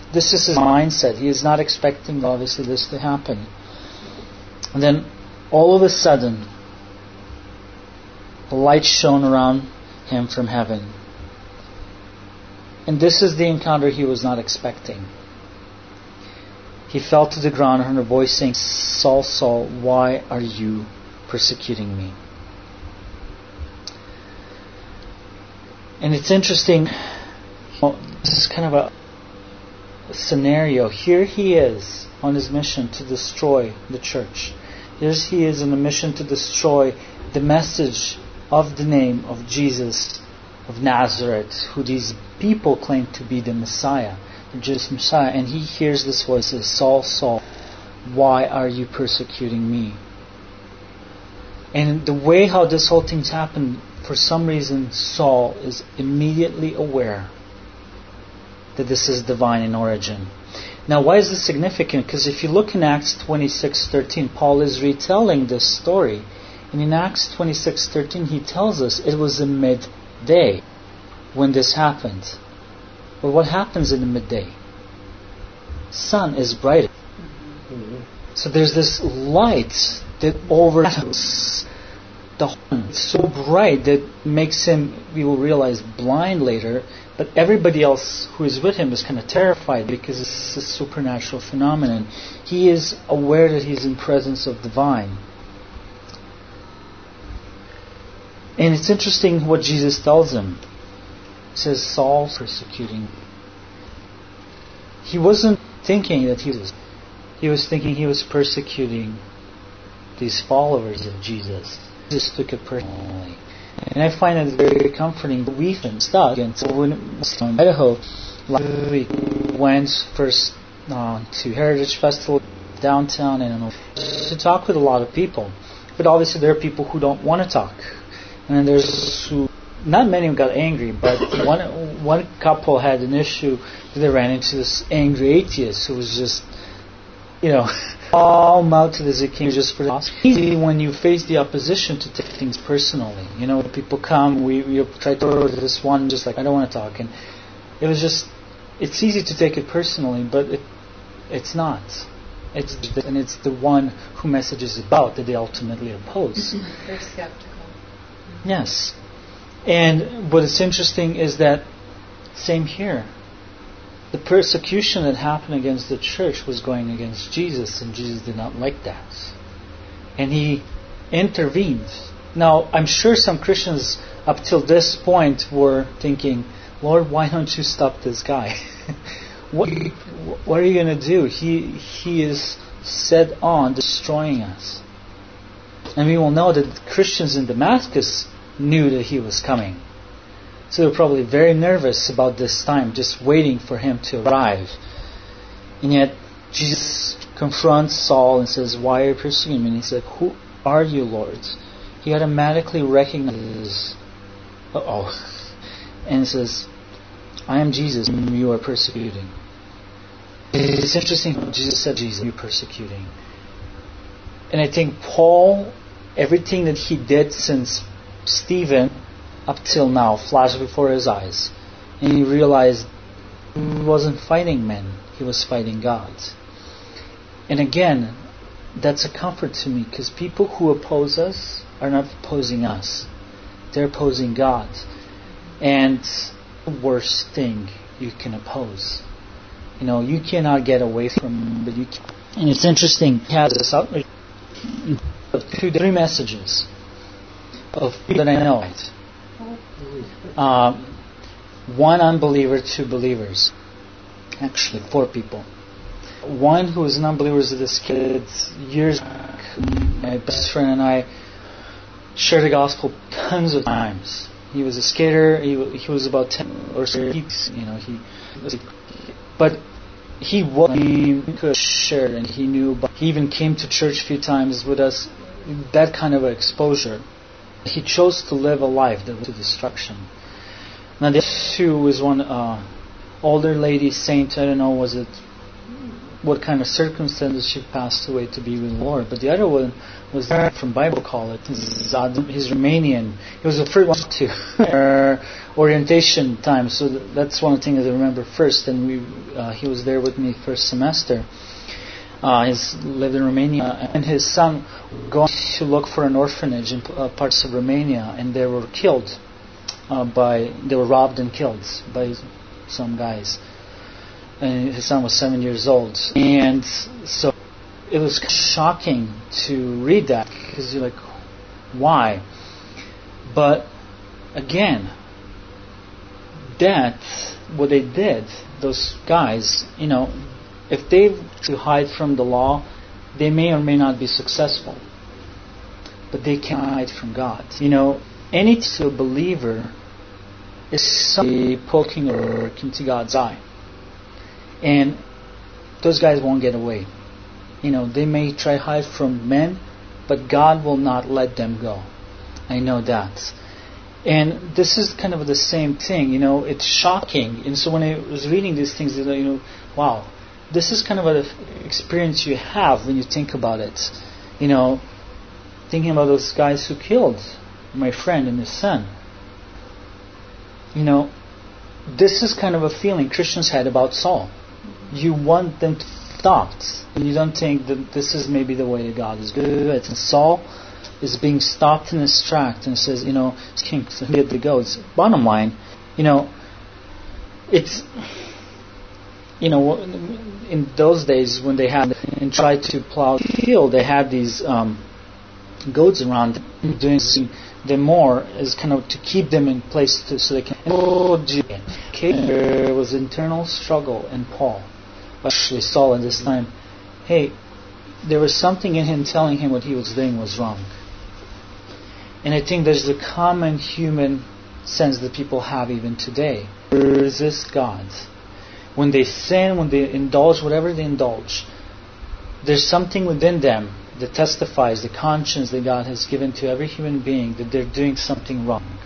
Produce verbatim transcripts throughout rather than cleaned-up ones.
this is his mindset. He is not expecting, obviously, this to happen. And then, all of a sudden, a light shone around him from heaven. And this is the encounter he was not expecting. He fell to the ground and heard a voice saying, Saul, Saul, why are you persecuting me? And it's interesting, well, this is kind of a scenario. Here he is on his mission to destroy the church. Here he is on a mission to destroy the message of the name of Jesus of Nazareth, who these people claim to be the Messiah, the Jewish Messiah. And he hears this voice, says, Saul, Saul, why are you persecuting me? And the way how this whole thing's happened, for some reason, Saul is immediately aware that this is divine in origin. Now, why is this significant? Because if you look in Acts twenty-six thirteen, Paul is retelling this story. And in Acts twenty-six thirteen, he tells us it was in midday when this happened. But what happens in the midday? Sun is brighter. Mm-hmm. So there's this light that overshadows the sun. It's so bright that makes him, we will realize, blind later. But everybody else who is with him is kind of terrified because it's a supernatural phenomenon. He is aware that he's in presence of divine. And it's interesting what Jesus tells him. He says, Saul's persecuting. He wasn't thinking that he was. He was thinking he was persecuting these followers of Jesus. Jesus took it personally. And I find it very comforting. We've been stuck against when in Idaho last week. Went first uh, to Heritage Festival downtown and to talk with a lot of people. But obviously there are people who don't want to talk. And there's who, not many got angry, but one one couple had an issue that they ran into this angry atheist who was just, you know, all mouth to the zucchini just for the loss. It's easy when you face the opposition to take things personally. You know, people come, we, we try to go to this one, just like, I don't want to talk. And it was just, it's easy to take it personally, but it it's not. It's and it's the one who message is about that they ultimately oppose. They're skeptical. Yes. And what is interesting is that, same here. The persecution that happened against the church was going against Jesus, and Jesus did not like that. And he intervened. Now, I'm sure some Christians up till this point were thinking, Lord, why don't you stop this guy? what, what are you going to do? He, he is set on destroying us. And we will know that Christians in Damascus knew that he was coming. So they were probably very nervous about this time, just waiting for him to arrive. And yet, Jesus confronts Saul and says, why are you pursuing me? And he said, who are you, Lord? He automatically recognizes, uh-oh, and says, I am Jesus whom you are persecuting. It's interesting how Jesus said, Jesus, you're persecuting. And I think Paul, everything that he did since Stephen up till now flashed before his eyes. And he realized he wasn't fighting men, he was fighting God. And again, that's a comfort to me, because people who oppose us are not opposing us. They're opposing God. And the worst thing you can oppose. You know, you cannot get away from, but you can. And it's interesting, he has this outreach of two, three messages of people that I know. Uh, one unbeliever, two believers. Actually, four people. One who was an unbeliever was this kid years back. My best friend and I shared the gospel tons of times. He was a skater. He he was about ten or so. He, you know, he, but he was he could share, and he knew. But he even came to church a few times with us. That kind of exposure. He chose to live a life that was to destruction. Now, the other two was one uh, older lady, saint. I don't know, was it what kind of circumstances she passed away to be with the Lord. But the other one was from Bible college. He's, he's Romanian. He was the first one to our orientation time, so that's one of the things I remember first. And we, uh, he was there with me first semester. Uh, he's lived in Romania, and his son going to look for an orphanage in uh, parts of Romania, and they were killed uh, by, they were robbed and killed by some guys. And his son was seven years old. And so it was shocking to read that, because you're like, why? But again, that, what they did, those guys, you know, if they to hide from the law, they may or may not be successful. But they can't hide from God. You know, any to a believer is somebody poking a work into God's eye. And those guys won't get away. You know, they may try to hide from men, but God will not let them go. I know that. And this is kind of the same thing. You know, it's shocking. And so when I was reading these things, you know, wow, this is kind of an experience you have when you think about it. You know, thinking about those guys who killed my friend and his son. You know, this is kind of a feeling Christians had about Saul. You want them to stop, and you don't think that this is maybe the way that God is good. And Saul is being stopped in his tracks and says, you know, king, so he had to go. It's bottom line, you know, it's, you know, in those days when they had and tried to plow the field, they had these um, goats around doing them more as kind of to keep them in place to, so they can. Okay, there was internal struggle in Paul. Actually, Saul at this time. Hey, there was something in him telling him what he was doing was wrong. And I think there's the common human sense that people have even today. Resist God. When they sin, when they indulge, whatever they indulge, there's something within them that testifies the conscience that God has given to every human being that they're doing something wrong.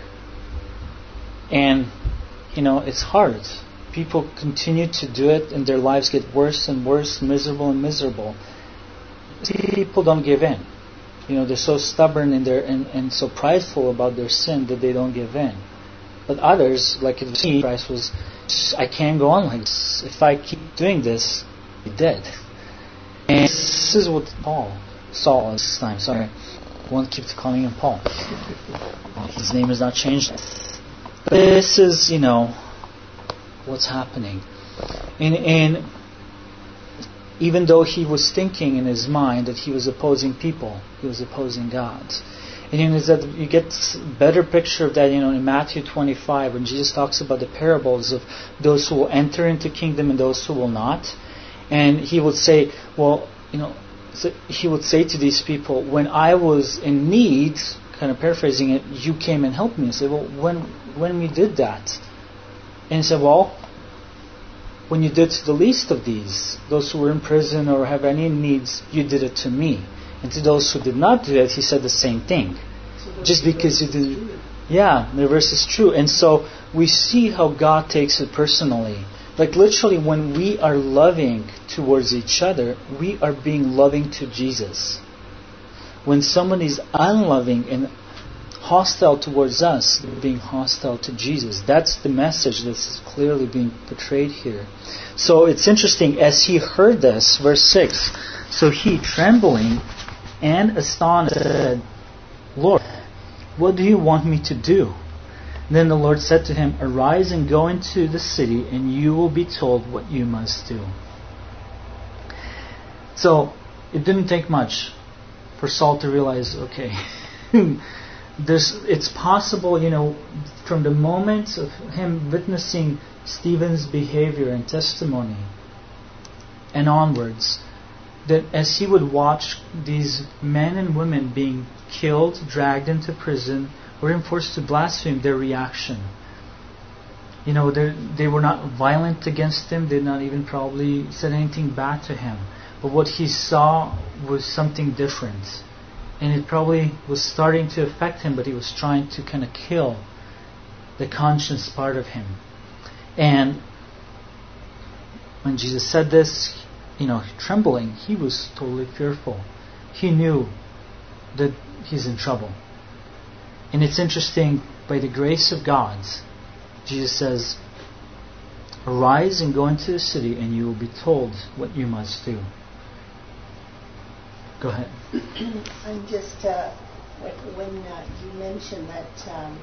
And, you know, it's hard. People continue to do it and their lives get worse and worse, miserable and miserable. People don't give in. You know, they're so stubborn and, they're, and, and so prideful about their sin that they don't give in. But others, like me, Christ was, I can't go on like this. If I keep doing this, I'll be dead. And this is what Paul saw at this time. Sorry, one keeps calling him Paul. His name has not changed. But this is, you know, what's happening. And, and even though he was thinking in his mind that he was opposing people, he was opposing God. And you know, is that you get a better picture of that, you know, in Matthew twenty-five, when Jesus talks about the parables of those who will enter into kingdom and those who will not. And he would say, well, you know, so he would say to these people, when I was in need, kind of paraphrasing it, you came and helped me. And say, well, when when we did that? And he said, well, when you did to the least of these, those who were in prison or have any needs, you did it to me. And to those who did not do it, he said the same thing. So just because you did, yeah, the verse is true. And so we see how God takes it personally. Like literally, when we are loving towards each other, we are being loving to Jesus. When somebody is unloving and hostile towards us, they're being hostile to Jesus. That's the message that's clearly being portrayed here. So it's interesting, as he heard this, verse six, so he, trembling and astonished, said, Lord, what do you want me to do? And then the Lord said to him, arise and go into the city, and you will be told what you must do. So it didn't take much for Saul to realize, okay, this, it's possible, you know, from the moment of him witnessing Stephen's behavior and testimony and onwards, that as he would watch these men and women being killed, dragged into prison, or even forced to blaspheme, their reaction. You know, they were not violent against him, they did not even probably said anything bad to him. But what he saw was something different. And it probably was starting to affect him, but he was trying to kind of kill the conscience part of him. And when Jesus said this, you know, trembling. He was totally fearful. He knew that he's in trouble. And it's interesting, by the grace of God, Jesus says, arise and go into the city and you will be told what you must do. Go ahead. I'm just, uh, when, when uh, you mentioned that um,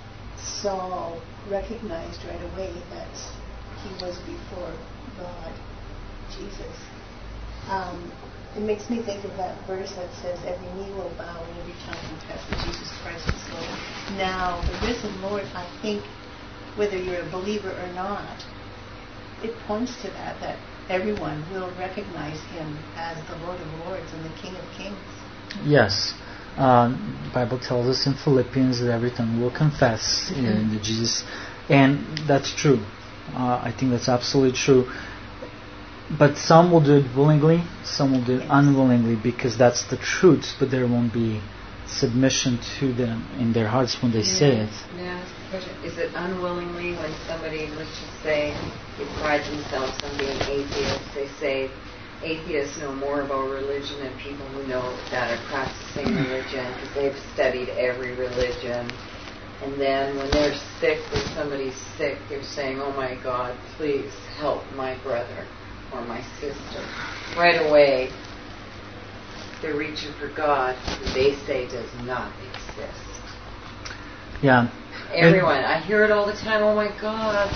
Saul recognized right away that he was before God, Jesus, um, it makes me think of that verse that says, every knee will bow and every tongue confess that Jesus Christ is Lord. Now, the risen Lord, I think, whether you're a believer or not, it points to that, that everyone will recognize him as the Lord of Lords and the King of Kings. Yes. Uh, the Bible tells us in Philippians that every tongue will confess mm-hmm. in the Jesus. And that's true. Uh, I think that's absolutely true. But some will do it willingly, some will do it yes. unwillingly, because that's the truth, but there won't be submission to them in their hearts when they yeah. say it. Yeah. Is it unwillingly when somebody, let's just say, they pride themselves on being atheists, they say atheists know more about religion than people who know that are practicing religion because they've studied every religion. And then when they're sick, when somebody's sick, they're saying, oh my God, please help my brother or my sister. Right away, they're reaching for God, who they say does not exist. Yeah. Everyone, and I hear it all the time, oh my God.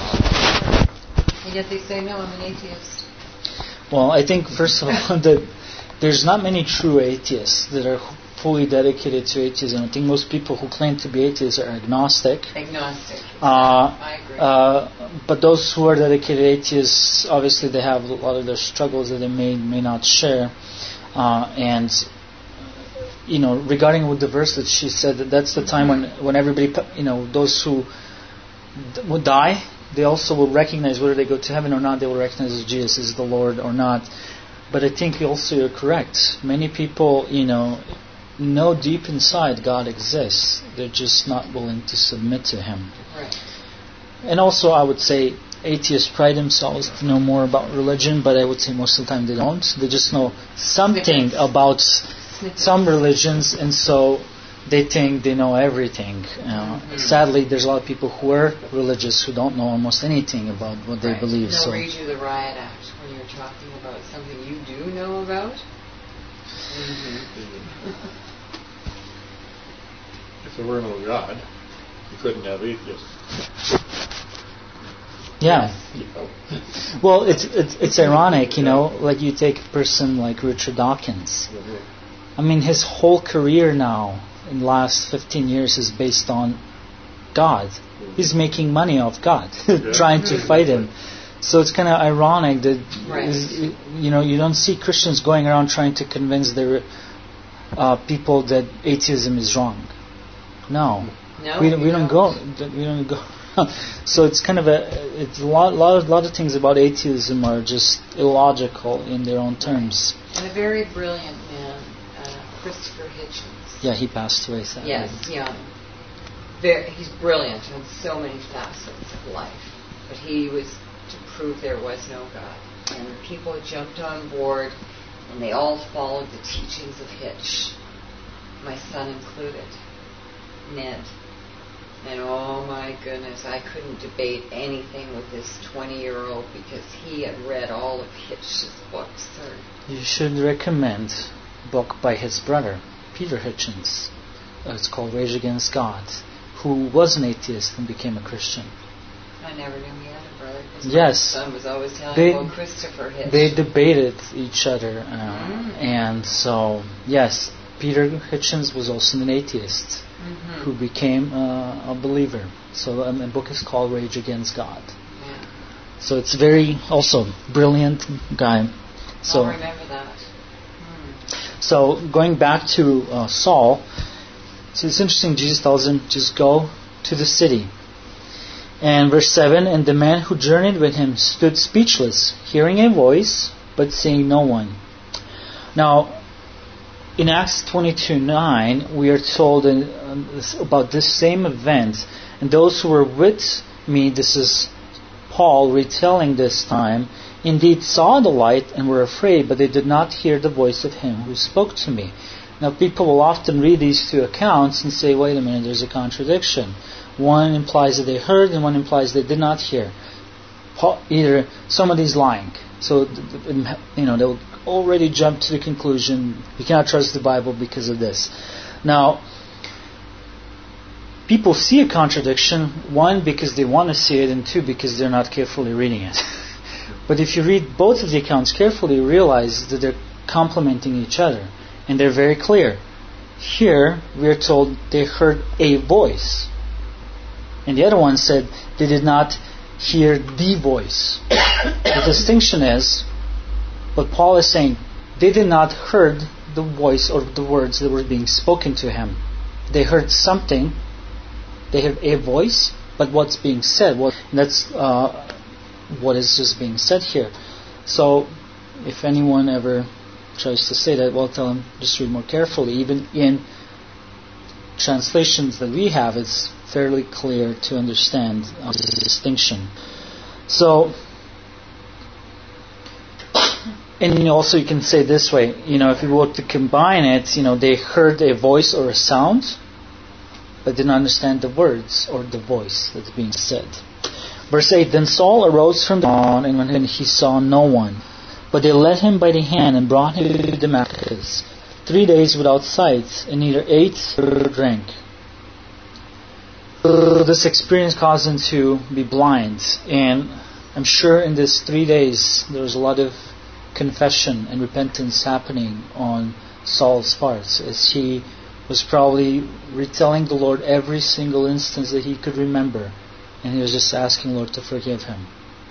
And yet they say, no, I'm an atheist. Well, I think, first of all, that there's not many true atheists that are fully dedicated to atheism. I think most people who claim to be atheists are agnostic. Agnostic. Uh, I agree. Uh, but those who are dedicated atheists, obviously they have a lot of their struggles that they may may not share. Uh, and, you know, regarding with the verse that she said, that that's the time when, when everybody, you know, those who d- would die, they also will recognize, whether they go to heaven or not, they will recognize that Jesus is the Lord or not. But I think also you're correct. Many people, you know, know deep inside God exists. They're just not willing to submit to Him. Right. And also, I would say, atheists pride themselves to know more about religion, but I would say most of the time they don't. They just know something Snippets. about Snippets. some religions, and so they think they know everything. You know. Mm-hmm. Sadly, there's a lot of people who are religious who don't know almost anything about what they right. believe. They'll so. read you the riot act when you're talking about something you do know about. Mm-hmm. If there were no God, you couldn't have atheists. Yeah. Well, it's it's it's ironic, you know, like you take a person like Richard Dawkins. I mean, his whole career now, in the last fifteen years, is based on God. He's making money off God, trying to fight Him. So it's kind of ironic that, right. is, you know, you don't see Christians going around trying to convince their uh, people that atheism is wrong. No, no we, we don't go. don't. We don't go. So it's kind of a it's a lot, lot, of, lot of things about atheism are just illogical in their own terms. And a very brilliant man, uh, Christopher Hitchens. Yeah, he passed away sadly. Yes, young. Very, he's brilliant on so many facets of life, but he was to prove there was no God, and people jumped on board, and they all followed the teachings of Hitch, my son included, Ned. And oh my goodness, I couldn't debate anything with this twenty-year-old because he had read all of Hitch's books. Or you should recommend a book by his brother, Peter Hitchens. Uh, it's called Rage Against God, who was an atheist and became a Christian. I never knew he had a brother. Yes. My son was always telling they, me about Christopher Hitch. They debated each other. Uh, mm. And so, yes, Peter Hitchens was also an atheist. Mm-hmm. Who became uh, a believer. So um, the book is called Rage Against God. Yeah. So it's very also brilliant guy. So I'll remember that. Mm. So going back to uh, Saul, so it's interesting. Jesus tells him just go to the city. And verse seven, and the man who journeyed with him stood speechless, hearing a voice but seeing no one. Now, in Acts twenty-two nine, we are told in, um, this, about this same event. And those who were with me, this is Paul retelling this time, indeed saw the light and were afraid, but they did not hear the voice of him who spoke to me. Now people will often read these two accounts and say, wait a minute, there's a contradiction. One implies that they heard and one implies they did not hear. Paul, either somebody's lying. So, you know, they'll already jump to the conclusion, you cannot trust the Bible because of this. Now, people see a contradiction, one, because they want to see it, and two, because they're not carefully reading it. But if you read both of the accounts carefully, you realize that they're complementing each other. And they're very clear. Here, we are told they heard a voice. And the other one said they did not hear the voice. The distinction is, what Paul is saying, they did not heard the voice or the words that were being spoken to him. They heard something. They heard a voice, but what's being said, well, that's uh, what is just being said here. So, if anyone ever tries to say that, well, tell them just read more carefully. Even in translations that we have, it's fairly clear to understand uh, the distinction. So, and you know, also you can say this way, you know, if you were to combine it, you know, they heard a voice or a sound, but didn't understand the words or the voice that's being said. Verse eight, then Saul arose from the dawn, and when he saw no one, but they led him by the hand and brought him to Damascus, three days without sight, and neither ate nor drank. This experience caused him to be blind, and I'm sure in this three days there was a lot of confession and repentance happening on Saul's part, as he was probably retelling the Lord every single instance that he could remember, and he was just asking the Lord to forgive him.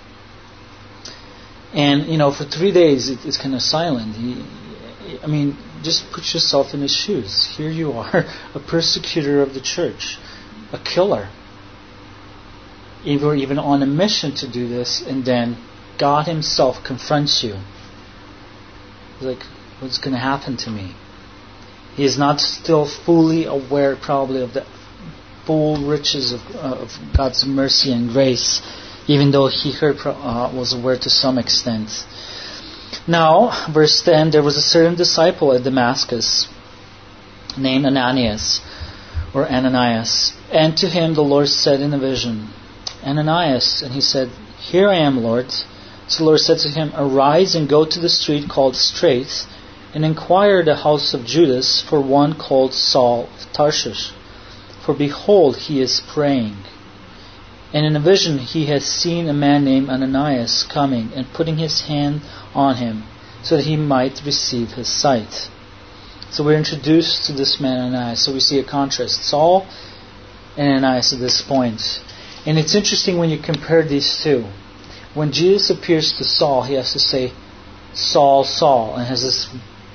And, you know, for three days it, it's kind of silent. He, I mean, just put yourself in his shoes. Here you are, a persecutor of the church, a killer. You were even on a mission to do this, and then God himself confronts you. He's like, what's going to happen to me? He is not still fully aware, probably, of the full riches of, uh, of God's mercy and grace, even though he heard, uh, was aware to some extent. Now, verse ten, there was a certain disciple at Damascus named Ananias, or Ananias, and to him the Lord said in a vision, Ananias, and he said, here I am, Lord. So the Lord said to him, arise and go to the street called Straight, and inquire the house of Judas for one called Saul of Tarshish. For behold, he is praying. And in a vision he has seen a man named Ananias coming and putting his hand on him, so that he might receive his sight. So we're introduced to this man Ananias. So we see a contrast, Saul and Ananias at this point. And it's interesting when you compare these two. When Jesus appears to Saul, he has to say, Saul, Saul, and has this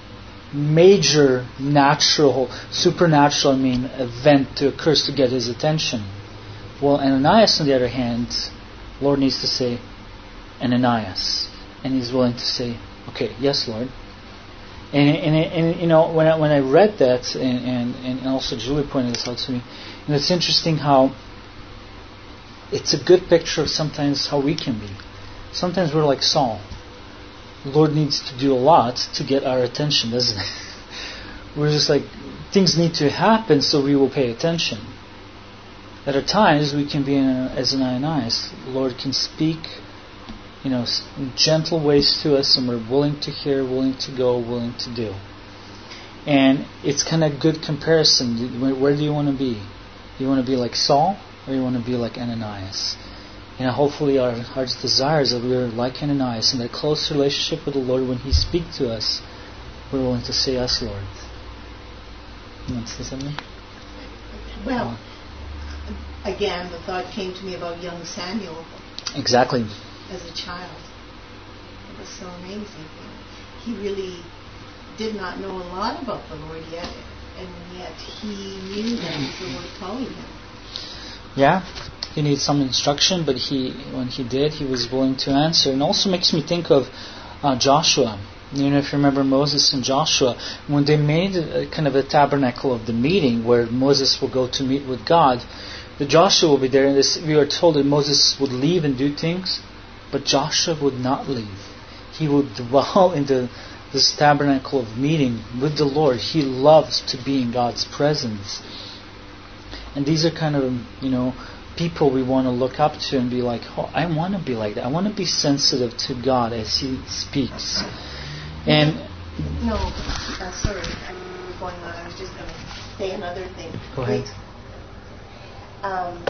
major natural, supernatural, I mean, event to occur to get his attention. Well, Ananias, on the other hand, Lord needs to say, Ananias, and he's willing to say, okay, yes, Lord. And and, and you know, when I when I read that, and, and and also Julie pointed this out to me, and it's interesting how it's a good picture of sometimes how we can be. Sometimes we're like Saul. The Lord needs to do a lot to get our attention, doesn't it? We're just like, things need to happen so we will pay attention. At other times, we can be in a, as an Ananias. The Lord can speak, you know, in gentle ways to us, and we're willing to hear, willing to go, willing to do. And it's kind of good comparison. Where, where do you want to be? Do you want to be like Saul, or do you want to be like Ananias? You know, hopefully our heart's desire is that we are like Ananias, in that close relationship with the Lord. When He speaks to us, we're willing to say, yes, Lord. You want to say something? Well, again, the thought came to me about young Samuel. Exactly. As a child. It was so amazing. He really did not know a lot about the Lord yet, and yet he knew that was the Lord calling him. Yeah. He needed some instruction, but he, when he did, he was willing to answer. And also makes me think of uh, Joshua. You know, if you remember Moses and Joshua, when they made a, kind of a tabernacle of the meeting where Moses will go to meet with God, the Joshua will be there, and this, we are told that Moses would leave and do things, but Joshua would not leave. he will dwell into this tabernacle of meeting with the Lord. He loves to be in God's presence. And these are kind of, you know, people we want to look up to and be like, oh, I want to be like that. I want to be sensitive to God as He speaks. And no, uh, sorry, I'm going on. I was just going to say another thing. Go ahead. Um,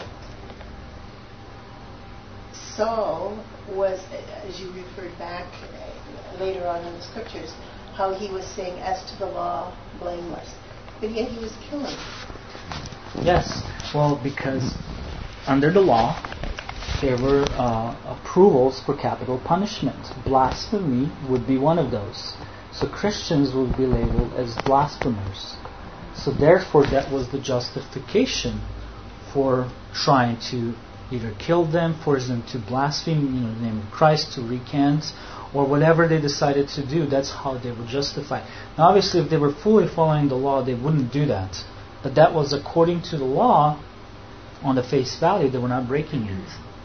Saul was, as you referred back later on in the scriptures, how he was saying, as to the law, blameless. But yet he was killing. Yes. Well, because under the law, there were uh, approvals for capital punishment. Blasphemy would be one of those. So Christians would be labeled as blasphemers. So therefore, that was the justification for trying to either kill them, force them to blaspheme, you know, the name of Christ, to recant, or whatever they decided to do. That's how they were justified. Now, obviously, if they were fully following the law, they wouldn't do that. But that was according to the law. On the face value, they were not breaking it.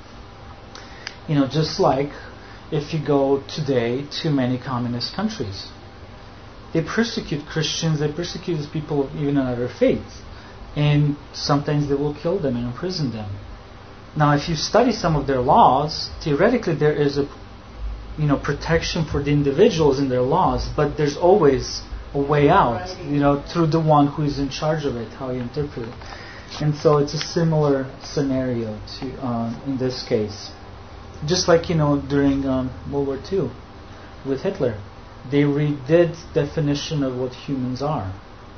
You know, just like if you go today to many communist countries, they persecute Christians, they persecute these people even in other faiths, and sometimes they will kill them and imprison them. Now, if you study some of their laws, theoretically there is a, you know, protection for the individuals in their laws, but there's always a way out, you know, through the one who is in charge of it, how you interpret it. And so it's a similar scenario to uh, in this case. Just like, you know, during um, World War Two with Hitler, they redid definition of what humans are.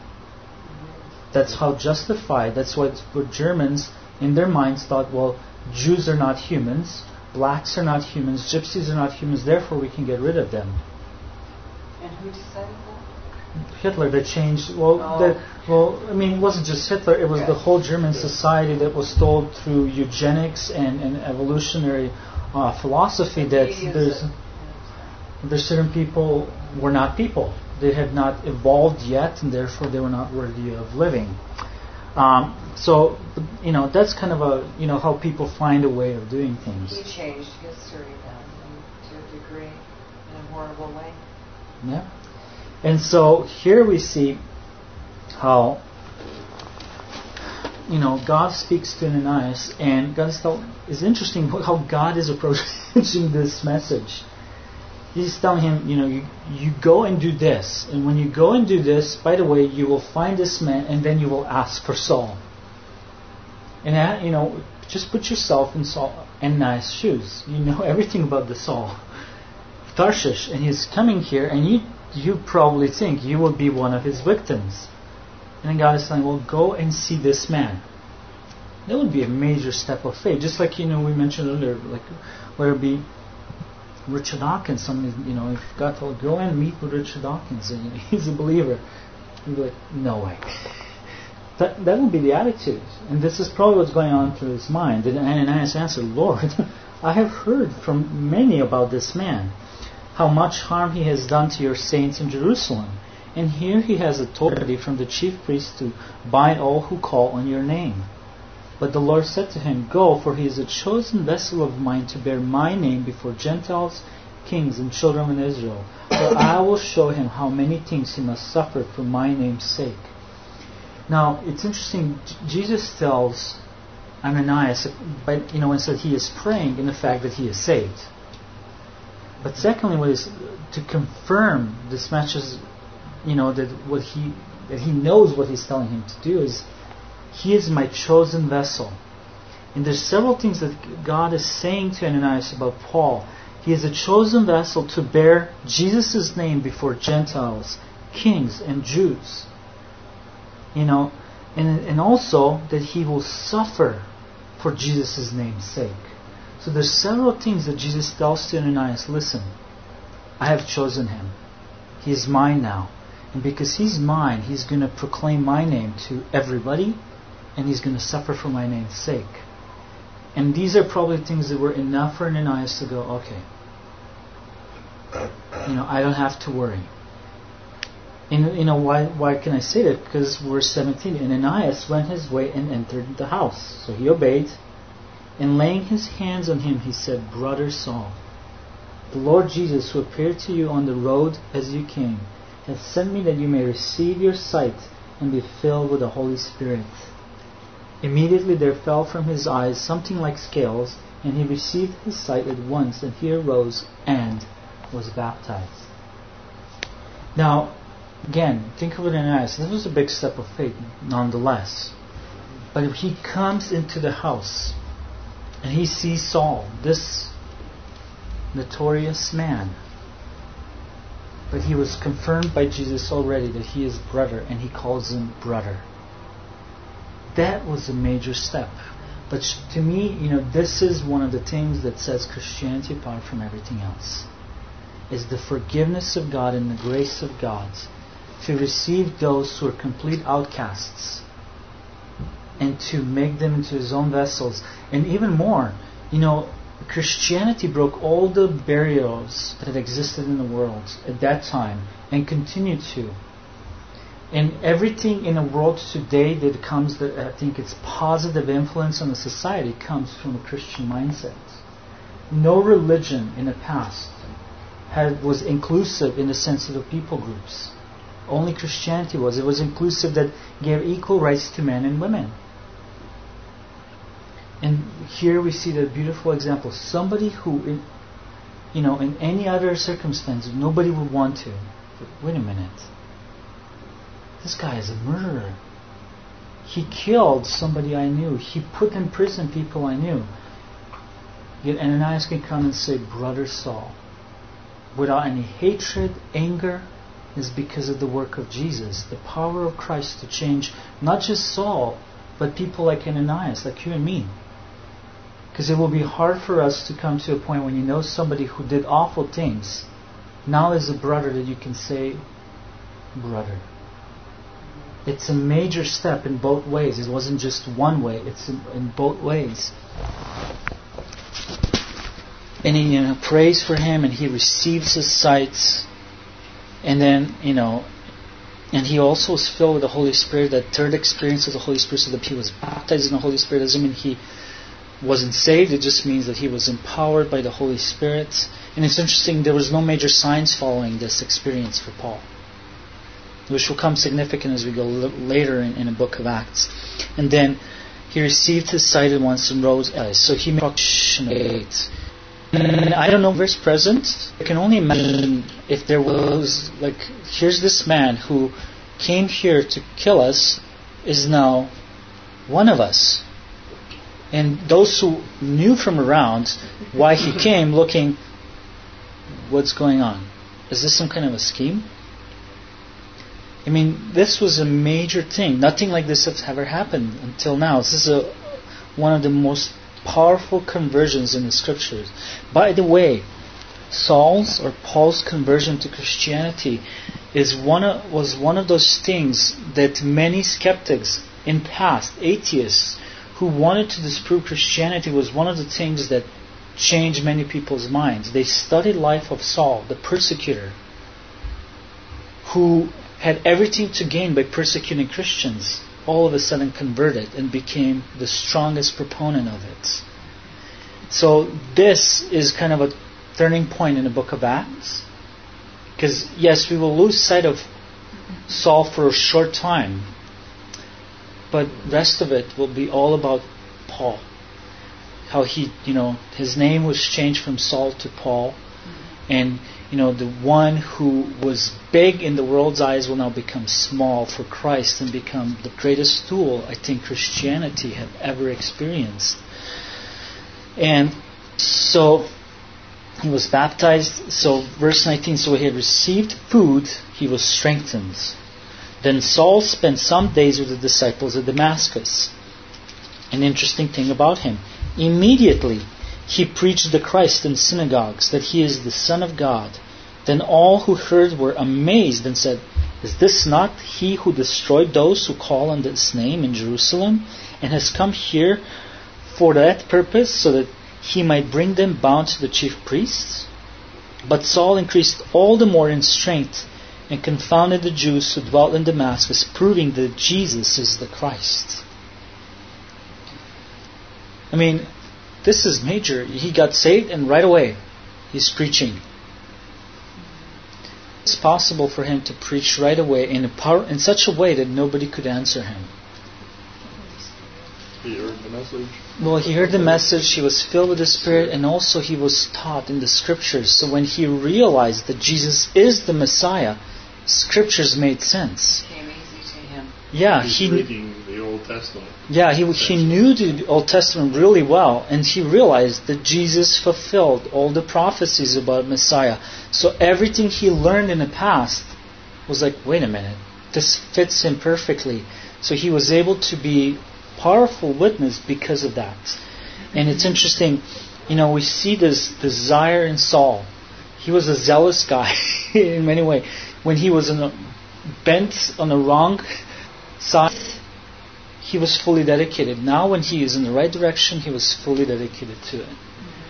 That's how justified. That's what, what Germans in their minds thought. Well, Jews are not humans, blacks are not humans, gypsies are not humans. Therefore, we can get rid of them. And who decided that? Hitler. They changed. Well, oh. the, well, I mean, it wasn't just Hitler. It was yes. the whole German society that was told through eugenics and, and evolutionary uh, philosophy that there's there's certain people were not people. They had not evolved yet, and therefore they were not worthy of living. Um, so, you know, that's kind of a, you know, how people find a way of doing things. He changed history then, to a degree, in a horrible way. Yeah. And so here we see how, you know, God speaks to Ananias, and God is tell, it's interesting how God is approaching this message. He's telling him, you know, you, you go and do this, and when you go and do this, by the way, you will find this man, and then you will ask for Saul. And, you know, just put yourself in Saul Ananias' shoes. You know everything about the Saul of Tarshish, and he's coming here, and you you probably think you will be one of his victims. And then God is saying, well, go and see this man. That would be a major step of faith. Just like, you know, we mentioned earlier, like where it be Richard Dawkins. Somebody, you know, if God told, go and meet with Richard Dawkins, and you know, he's a believer, you'd be like, no way. That that would be the attitude. And this is probably what's going on through his mind. And Ananias answered, Lord, I have heard from many about this man, how much harm he has done to your saints in Jerusalem. And here he has authority from the chief priest to bind all who call on your name. But the Lord said to him, go, for he is a chosen vessel of mine to bear my name before Gentiles, kings, and children of Israel. For I will show him how many things he must suffer for my name's sake. Now, it's interesting, Jesus tells Ananias, but you know, and said he is praying in the fact that he is saved. But secondly, what is to confirm this matches, you know, that what he that he knows what he's telling him to do is, he is my chosen vessel. And there's several things that God is saying to Ananias about Paul. He is a chosen vessel to bear Jesus' name before Gentiles, kings, and Jews. You know, and and also that he will suffer for Jesus' name's sake. So there's several things that Jesus tells to Ananias. Listen, I have chosen him. He is mine now. And because he's mine, he's going to proclaim my name to everybody, and he's going to suffer for my name's sake. And these are probably things that were enough for Ananias to go, okay, you know, I don't have to worry. And you know, why why can I say that? Because verse seventeen, and Ananias went his way and entered the house. So he obeyed, and laying his hands on him, he said, Brother Saul. The Lord Jesus, who appeared to you on the road as you came, hath sent me that you may receive your sight and be filled with the Holy Spirit. Immediately there fell from his eyes something like scales, and he received his sight at once, and he arose and was baptized. Now, again, think of it in eyes. This was a big step of faith, nonetheless. But if he comes into the house, and he sees Saul, this notorious man, but he was confirmed by Jesus already that he is brother, and he calls him brother. That was a major step. But to me, you know, this is one of the things that sets Christianity apart from everything else. Is the forgiveness of God and the grace of God to receive those who are complete outcasts and to make them into His own vessels. And even more, you know, Christianity broke all the barriers that existed in the world at that time and continued to. And everything in the world today that comes, that I think its positive influence on the society comes from a Christian mindset. No religion in the past had, was inclusive in the sense of the people groups. Only Christianity was. It was inclusive, that gave equal rights to men and women. And here we see the beautiful example. Somebody who, in, you know, in any other circumstance, nobody would want to. But wait a minute. This guy is a murderer. He killed somebody I knew. He put in prison people I knew. Yet Ananias can come and say, Brother Saul, without any hatred, anger, is because of the work of Jesus. The power of Christ to change not just Saul, but people like Ananias, like you and me. Because it will be hard for us to come to a point when you know somebody who did awful things. Now as a brother that you can say, brother. It's a major step in both ways. It wasn't just one way. It's in, in both ways. And he, you know, prays for him, and he receives his sight. And then, you know, and he also was filled with the Holy Spirit. That third experience of the Holy Spirit, so that he was baptized in the Holy Spirit, doesn't mean he wasn't saved. It just means that he was empowered by the Holy Spirit. And it's interesting, there was no major signs following this experience for Paul, which will come significant as we go l- later in, in the book of Acts. And then he received his sight at once and rose. Uh, so he made eight. And I don't know verse present. I can only imagine if there was, like, here's this man who came here to kill us, is now one of us. And those who knew from around why he came, looking, what's going on? Is this some kind of a scheme? I mean, this was a major thing. Nothing like this has ever happened until now. This is a, one of the most powerful conversions in the Scriptures. By the way, Saul's or Paul's conversion to Christianity is one of, was one of those things that many skeptics in past, atheists, who wanted to disprove Christianity, was one of the things that changed many people's minds. They studied life of Saul, the persecutor, who had everything to gain by persecuting Christians, all of a sudden converted and became the strongest proponent of it. So this is kind of a turning point in the book of Acts. Because yes, we will lose sight of Saul for a short time, but the rest of it will be all about Paul. How he, you know, his name was changed from Saul to Paul. And, you know, the one who was big in the world's eyes will now become small for Christ and become the greatest tool I think Christianity had ever experienced. And so he was baptized. So verse nineteen, so he had received food, he was strengthened. Then Saul spent some days with the disciples at Damascus. An interesting thing about him. Immediately he preached the Christ in synagogues, that he is the Son of God. Then all who heard were amazed and said, Is this not he who destroyed those who call on this name in Jerusalem, and has come here for that purpose, so that he might bring them bound to the chief priests? But Saul increased all the more in strength, and confounded the Jews who dwelt in Damascus, proving that Jesus is the Christ. I mean, this is major. He got saved, and right away, he's preaching. It's possible for him to preach right away in a power, in such a way that nobody could answer him. He heard the message. Well, he heard the message, he was filled with the Spirit, and also he was taught in the Scriptures. So when he realized that Jesus is the Messiah, Scriptures made sense. It became easy to him. Yeah, He's he reading the Old Testament. yeah he he knew the Old Testament really well, and he realized that Jesus fulfilled all the prophecies about Messiah. So everything he learned in the past was like, wait a minute, this fits him perfectly. So he was able to be powerful witness because of that. And it's interesting, you know, we see this desire in Saul. He was a zealous guy in many ways. When he was in a, bent on the wrong side, he was fully dedicated. Now when he is in the right direction, he was fully dedicated to it.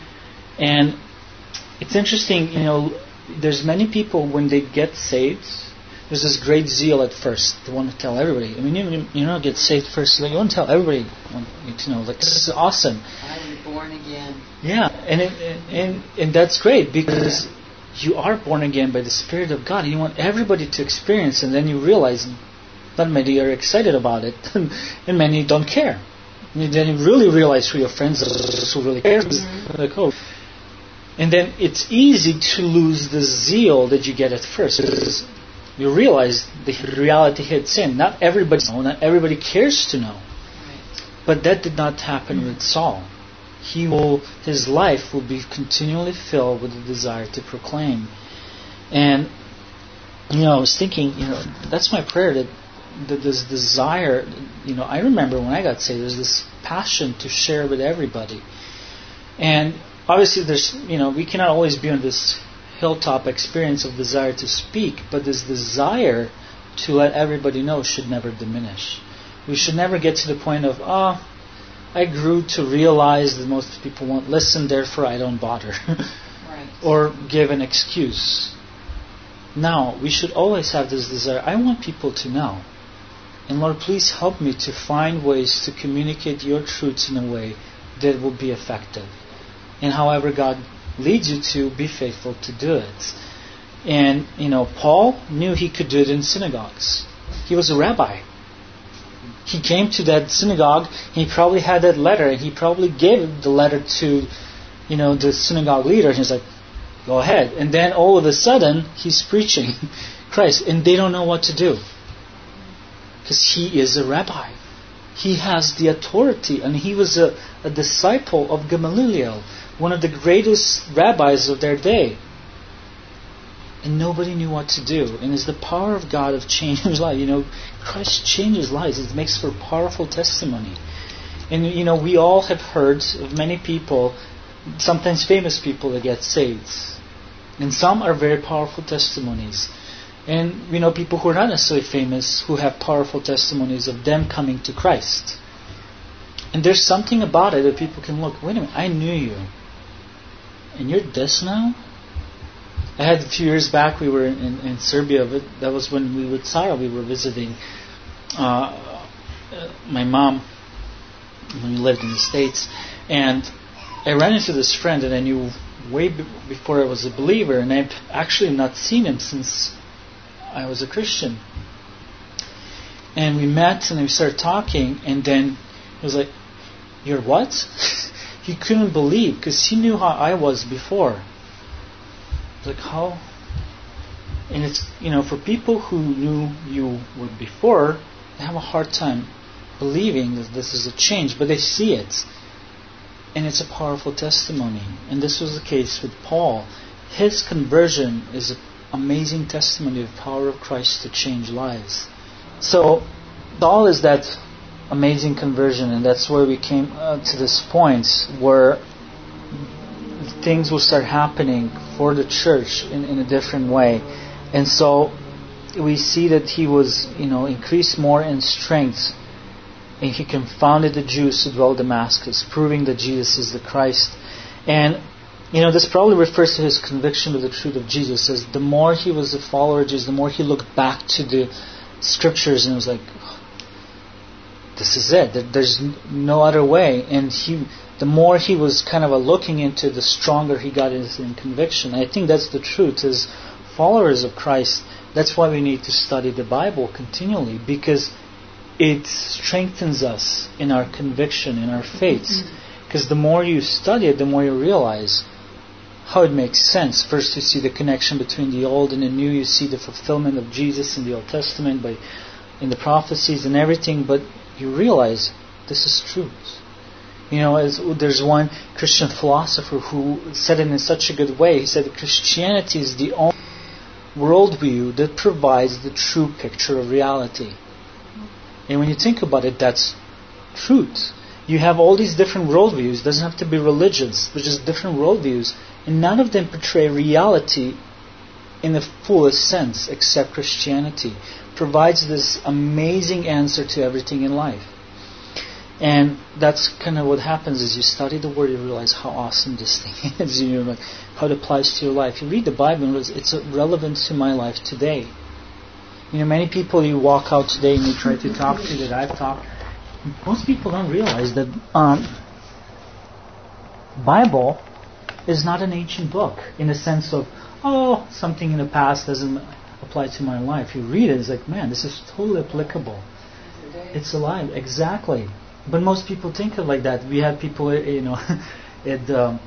And it's interesting, you know, there's many people when they get saved, there's this great zeal at first. They want to tell everybody. I mean, you, you don't get saved first. Like, you want to tell everybody. You want to know, like, this is awesome. I'm born again. Yeah, and it, and and that's great because you are born again by the Spirit of God. And you want everybody to experience, and then you realize that many are excited about it, and many don't care. And then you really realize who your friends are, who really cares. Mm-hmm. Like, oh. And then it's easy to lose the zeal that you get at first. Because you realize the reality hits in. Not everybody knows, not everybody cares to know. Right. But that did not happen with Saul. He will, his life will be continually filled with the desire to proclaim. And, you know, I was thinking, you know, that's my prayer, that, that this desire, you know, I remember when I got saved, there's this passion to share with everybody. And obviously there's, you know, we cannot always be on this hilltop experience of desire to speak, but this desire to let everybody know should never diminish. We should never get to the point of, oh, I grew to realize that most people won't listen, therefore I don't bother. Right. Or give an excuse. Now, we should always have this desire. I want people to know. And Lord, please help me to find ways to communicate your truths in a way that will be effective. And however God leads you to, be faithful to do it. And, you know, Paul knew he could do it in synagogues. He was a rabbi. He came to that synagogue, he probably had that letter, and he probably gave the letter to, you know, the synagogue leader. He's like, go ahead. And then all of a sudden, he's preaching Christ, and they don't know what to do. Because he is a rabbi. He has the authority, and he was a, a disciple of Gamaliel, one of the greatest rabbis of their day. And nobody knew what to do. And it's the power of God of changing lives. You know, Christ changes lives. It makes for powerful testimony. And, you know, we all have heard of many people, sometimes famous people, that get saved. And some are very powerful testimonies. And, you know, people who are not necessarily famous, who have powerful testimonies of them coming to Christ. And there's something about it that people can look, wait a minute, I knew you. And you're this now? I had a few years back, we were in, in Serbia. That was when we were with Sarah. We were visiting uh, my mom when we lived in the States. And I ran into this friend that I knew way b- before I was a believer. And I've actually not seen him since I was a Christian. And we met and we started talking. And then he was like, you're what? He couldn't believe, because he knew how I was before. Like, how? And it's, you know, for people who knew you were before, they have a hard time believing that this is a change, but they see it. And it's a powerful testimony. And this was the case with Paul. His conversion is an amazing testimony of the power of Christ to change lives. So, Saul is that amazing conversion, and that's where we came uh, to this point where things will start happening for the church in, in a different way. And so we see that he was, you know, increased more in strength, and he confounded the Jews who dwell in Damascus, proving that Jesus is the Christ. And, you know, this probably refers to his conviction of the truth of Jesus, as the more he was a follower of Jesus, the more he looked back to the scriptures and was like, this is it. There's no other way. And he the more he was kind of a looking into, the stronger he got in conviction. I think that's the truth. As followers of Christ, that's why we need to study the Bible continually, because it strengthens us in our conviction, in our faith. Because the more you study it, the more you realize how it makes sense. First you see the connection between the Old and the New. You see the fulfillment of Jesus in the Old Testament, by in the prophecies and everything. But you realize this is truth. You know, as there's one Christian philosopher who said it in such a good way. He said that Christianity is the only worldview that provides the true picture of reality. And when you think about it, that's truth. You have all these different worldviews. It doesn't have to be religious, but just different worldviews. And none of them portray reality in the fullest sense, except Christianity provides this amazing answer to everything in life. And that's kind of what happens as you study the Word. You realize how awesome this thing is. You know, like how it applies to your life. You read the Bible and it's relevant to my life today. You know, many people you walk out today and you try to talk to that I've talked. Most people don't realize that um, Bible is not an ancient book in the sense of, oh, something in the past doesn't apply to my life. You read it, it's like, man, this is totally applicable. It's alive, exactly. But most people think of it like that. We had people, you know, at um,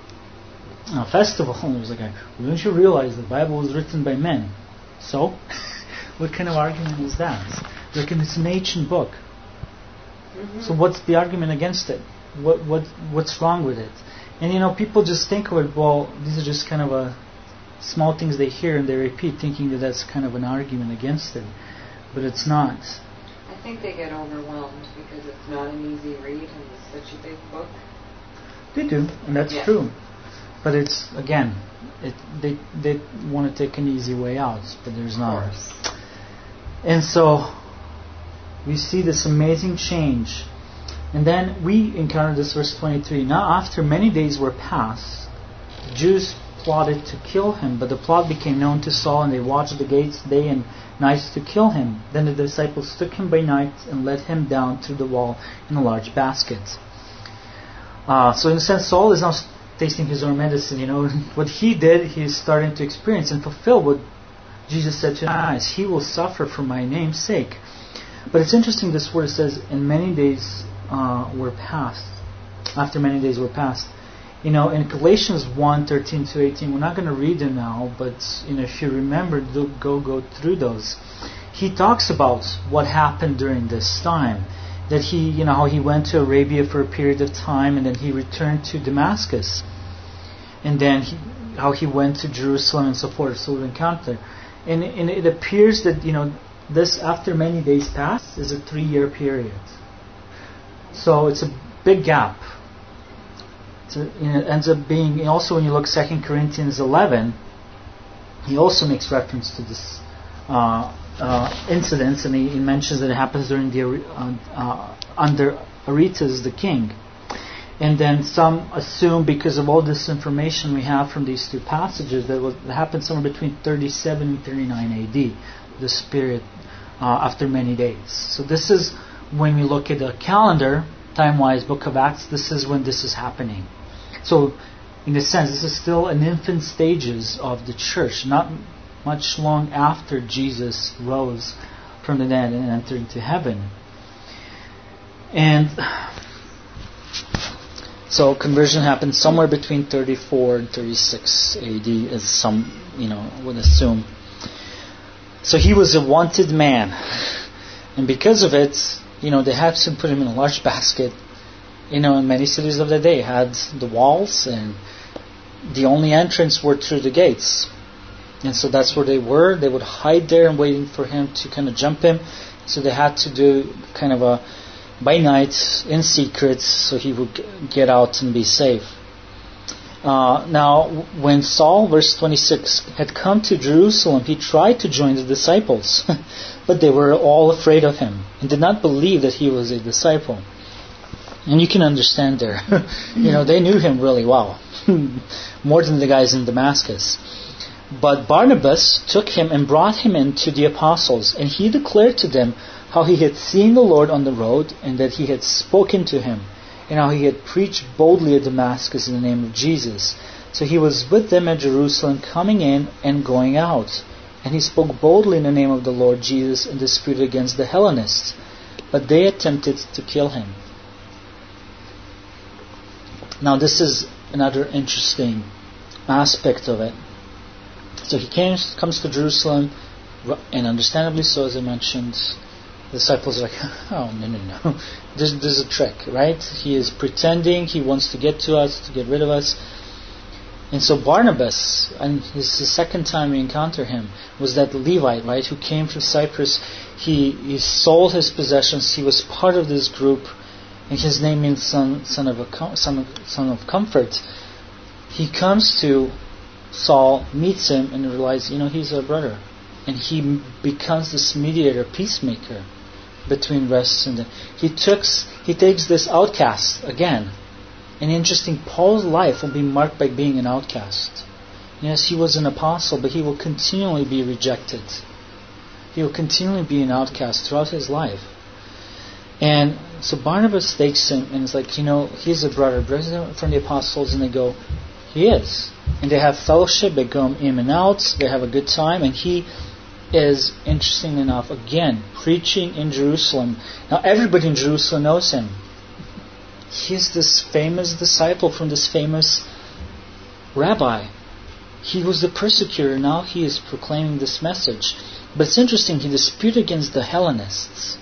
a festival, and it was like, well, don't you realize the Bible was written by men? So, what kind of argument is that? Like, it's an ancient book. Mm-hmm. So what's the argument against it? What what what's wrong with it? And you know, people just think of it, well, these are just kind of a small things they hear and they repeat, thinking that that's kind of an argument against it. But it's not. I think they get overwhelmed because it's not an easy read and it's such a big book. They do, and that's yeah. true. But it's, again, it, they they want to take an easy way out, but there's not. And so we see this amazing change. And then we encounter this verse twenty-three. Now after many days were passed, the Jews plotted to kill him, but the plot became known to Saul, and they watched the gates day and night to kill him. Then the disciples took him by night and let him down through the wall in a large basket. Uh, so in a sense, Saul is now tasting his own medicine. You know, what he did, he is starting to experience and fulfill what Jesus said to him. He will suffer for my name's sake. But it's interesting, this word says, in many days uh, were passed. After many days were passed. You know, in Galatians one, thirteen to eighteen, we're not going to read them now, but you know, if you remember, do, go go through those. He talks about what happened during this time. That he, you know, how he went to Arabia for a period of time, and then he returned to Damascus. And then he, how he went to Jerusalem and so forth. So we encounter. And, and it appears that, you know, this after many days passed is a three-year period. So it's a big gap. It's a, you know, it ends up being, also when you look Second Corinthians eleven, he also makes reference to this uh, uh, incidents, and he, he mentions that it happens during the uh, uh, under Aretas the king. And then some assume, because of all this information we have from these two passages, that it happened somewhere between thirty-seven and thirty-nine A D, this period uh, after many days. So this is when we look at the calendar, time-wise, Book of Acts, this is when this is happening. So, in a sense, this is still in infant stages of the church, not much long after Jesus rose from the dead and entered into heaven. And so conversion happened somewhere between thirty-four and thirty-six A D, as some, you know, would assume. So he was a wanted man. And because of it, you know, they had to put him in a large basket. You know, in many cities of the day had the walls, and the only entrance were through the gates. And so that's where they were. They would hide there and waiting for him to kind of jump him. So they had to do kind of a by night, in secret, so he would get out and be safe. Uh, now, when Saul, verse twenty-six, had come to Jerusalem, he tried to join the disciples, but they were all afraid of him and did not believe that he was a disciple. And you can understand there. You know, they knew him really well, more than the guys in Damascus. But Barnabas took him and brought him in to the apostles, and he declared to them how he had seen the Lord on the road, and that he had spoken to him. and how he had preached boldly at Damascus in the name of Jesus. So he was with them at Jerusalem, coming in and going out. And he spoke boldly in the name of the Lord Jesus and disputed against the Hellenists. But they attempted to kill him. Now this is another interesting aspect of it. So he came, comes to Jerusalem, and understandably so, as I mentioned, the disciples are like, oh, no, no, no. This, this is a trick, right? He is pretending, he wants to get to us, to get rid of us. And so Barnabas, and this is the second time we encounter him, was that Levite, right, who came from Cyprus. He, he sold his possessions, he was part of this group, and his name means son, son, of, a, son, of, son of comfort. He comes to Saul, meets him, and realizes, you know, he's our brother. And he becomes this mediator, peacemaker between us and them. He took, he takes this outcast again. And interesting, Paul's life will be marked by being an outcast. Yes, he was an apostle, but he will continually be rejected. He will continually be an outcast throughout his life. And so Barnabas takes him and is like, you know, he's a brother, brother from the apostles, and they go, he is. And they have fellowship, they go in and out, they have a good time, and he is, interesting enough, again, preaching in Jerusalem. Now everybody in Jerusalem knows him. He's this famous disciple from this famous rabbi. He was the persecutor, now he is proclaiming this message. But it's interesting, he disputed against the Hellenists.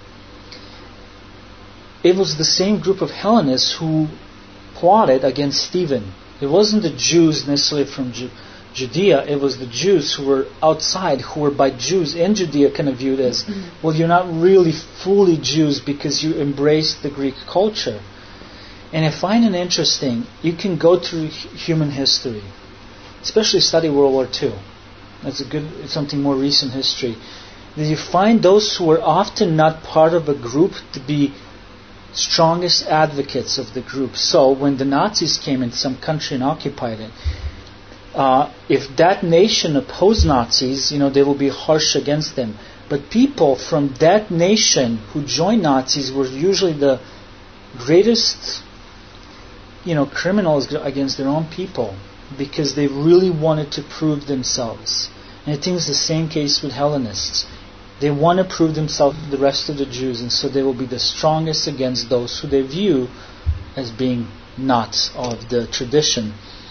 It was the same group of Hellenists who plotted against Stephen. It wasn't the Jews necessarily from Ju- Judea, it was the Jews who were outside, who were by Jews in Judea kind of viewed as, well, you're not really fully Jews because you embraced the Greek culture. And I find it interesting, you can go through human history, especially study World War Two. That's a good, it's something more recent history. That you find those who were often not part of a group to be strongest advocates of the group. So when the Nazis came into some country and occupied it, uh, if that nation opposed Nazis, you know, they will be harsh against them. But people from that nation who joined Nazis were usually the greatest, you know, criminals against their own people, because they really wanted to prove themselves. And I think it's the same case with Hellenists. They want to prove themselves to the rest of the Jews, and so they will be the strongest against those who they view as being not of the tradition.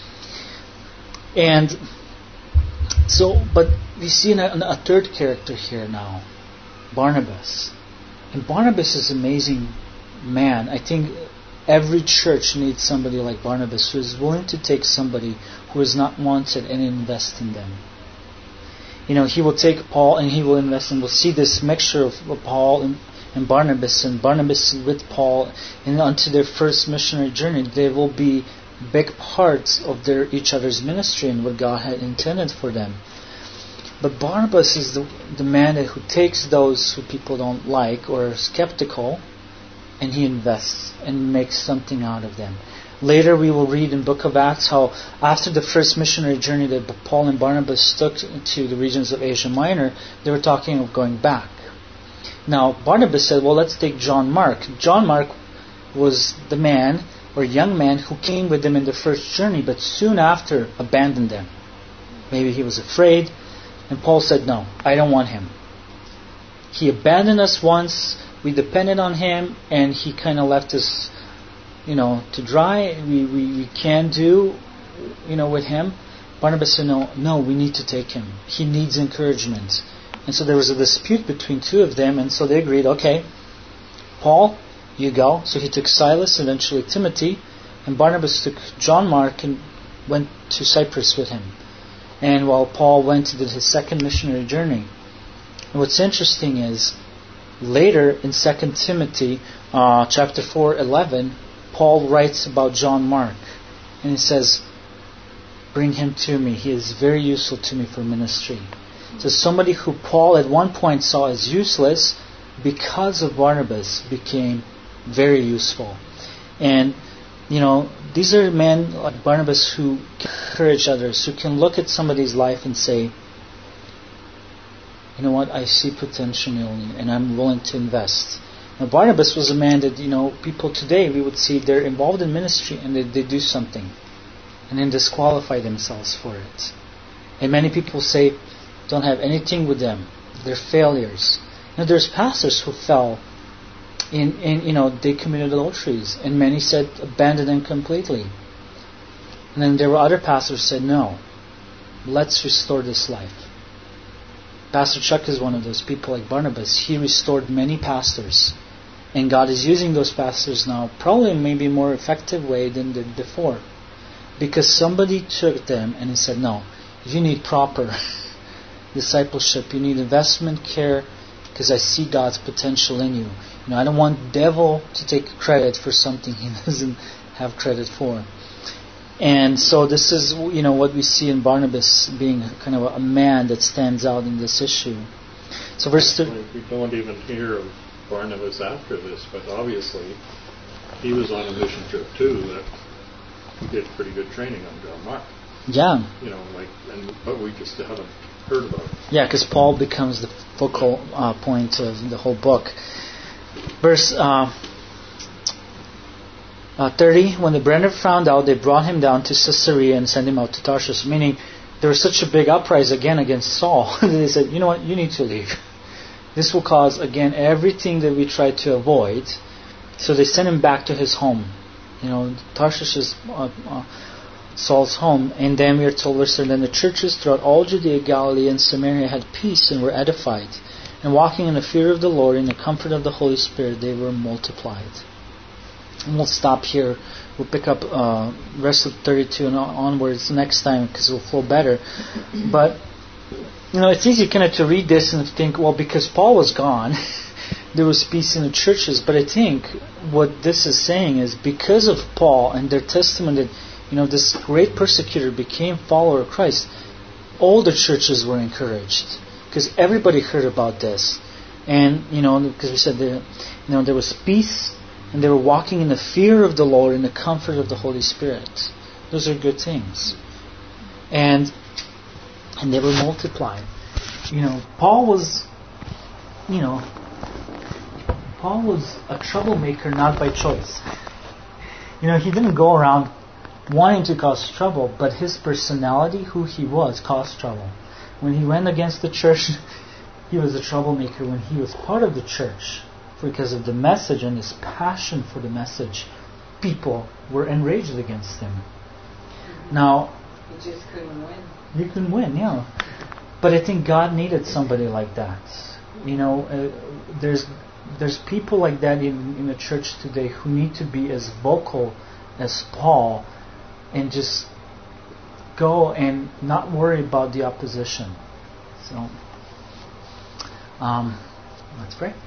And so, but we see a, a third character here now, Barnabas. And Barnabas is an amazing man. I think every church needs somebody like Barnabas who is willing to take somebody who is not wanted and invest in them. You know, he will take Paul and he will invest, and we'll see this mixture of Paul and, and Barnabas, and Barnabas with Paul, and onto their first missionary journey. They will be big parts of their each other's ministry and what God had intended for them. But Barnabas is the, the man that, who takes those who people don't like or are skeptical, and he invests and makes something out of them. Later we will read in book of Acts how after the first missionary journey that Paul and Barnabas took to the regions of Asia Minor, they were talking of going back. Now Barnabas said, well, let's take John Mark. John Mark was the man or young man who came with them in the first journey, but soon after abandoned them. Maybe he was afraid, and Paul said, no, I don't want him. He abandoned us once, we depended on him, and he kind of left us, you know, to dry. We, we, we can do, you know, with him. Barnabas said, no, no, we need to take him. He needs encouragement. And so there was a dispute between two of them, and so they agreed, okay, Paul, you go. So he took Silas, eventually Timothy, and Barnabas took John Mark and went to Cyprus with him. And while Paul went to his second missionary journey. And what's interesting is, later in Second Timothy uh, chapter four, eleven, Paul writes about John Mark, and he says, bring him to me. He is very useful to me for ministry. So somebody who Paul at one point saw as useless, because of Barnabas, became very useful. And, you know, these are men like Barnabas who can encourage others, who can look at somebody's life and say, you know what, I see potential in you, and I'm willing to invest. Now Barnabas was a man that, you know, people today, we would see they're involved in ministry and they, they do something and then disqualify themselves for it. And many people say, don't have anything with them. They're failures. Now there's pastors who fell in, in, you know, they committed adulteries, and many said abandon them completely. And then there were other pastors who said, no, let's restore this life. Pastor Chuck is one of those people like Barnabas. He restored many pastors. And God is using those pastors now probably in maybe a more effective way than did before. Because somebody took them and he said, no, you need proper discipleship. You need investment, care, because I see God's potential in you. You know, I don't want the devil to take credit for something he doesn't have credit for. And so this is, you know, what we see in Barnabas being kind of a man that stands out in this issue. So verse th- We don't even hear of Barnabas after this, but obviously he was on a mission trip too that he did pretty good training on John Mark. Yeah. You know, like, and but we just haven't heard about it. Yeah, because Paul becomes the focal uh, point of the whole book. Verse uh, uh, thirty, when the brethren found out, they brought him down to Caesarea and sent him out to Tarshish. Meaning, there was such a big uprising again against Saul that they said, you know what, you need to leave. This will cause, again, everything that we tried to avoid. So they sent him back to his home. You know, Tarshish is uh, uh, Saul's home. And then we are told, verse thirty, then the churches throughout all Judea, Galilee, and Samaria had peace and were edified. And walking in the fear of the Lord, in the comfort of the Holy Spirit, they were multiplied. And we'll stop here. We'll pick up uh, rest of thirty-two and onwards next time because it will flow better. But, you know, it's easy kind of to read this and think, well, because Paul was gone, there was peace in the churches. But I think what this is saying is because of Paul and their testimony that, you know, this great persecutor became follower of Christ, all the churches were encouraged. Because everybody heard about this. And, you know, because we said there, you know, there was peace, and they were walking in the fear of the Lord, in the comfort of the Holy Spirit. Those are good things. And and they were multiplied. You know, Paul was, you know, Paul was a troublemaker not by choice. You know, he didn't go around wanting to cause trouble, but his personality, who he was, caused trouble. When he went against the church, he was a troublemaker. When he was part of the church, because of the message and his passion for the message, people were enraged against him. Now, You just couldn't win. You can win, yeah. But I think God needed somebody like that. You know, uh, there's there's people like that in, in the church today who need to be as vocal as Paul and just go and not worry about the opposition. So, um, let's pray.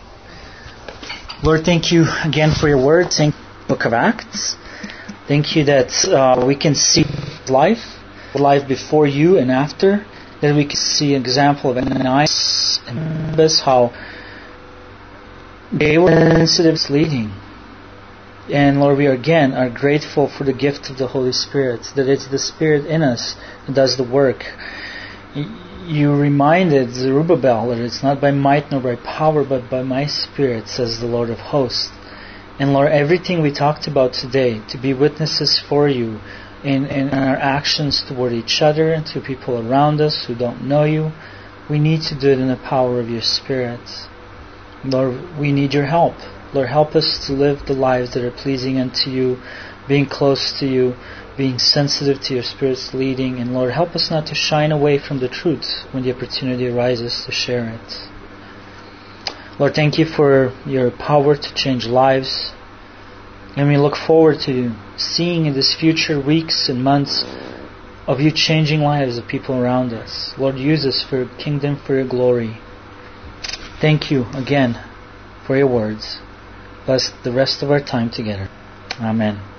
Lord, thank you again for your word. Thank you for the book of Acts. Thank you that uh, we can see life, life before you and after, that we can see an example of Ananias and Barnabas, how they were sensitive leading. And Lord, we again are grateful for the gift of the Holy Spirit, that it's the Spirit in us that does the work. You reminded Zerubbabel that it's not by might nor by power, but by my Spirit, says the Lord of hosts. And Lord, everything we talked about today, to be witnesses for you in, in our actions toward each other and to people around us who don't know you, we need to do it in the power of your Spirit. Lord, we need your help. Lord, help us to live the lives that are pleasing unto you, being close to you, being sensitive to your Spirit's leading. And Lord, help us not to shine away from the truth when the opportunity arises to share it. Lord, thank you for your power to change lives. And we look forward to seeing in this future weeks and months of you changing lives of people around us. Lord, use us for your kingdom, for your glory. Thank you again for your words. Bless the rest of our time together. Amen.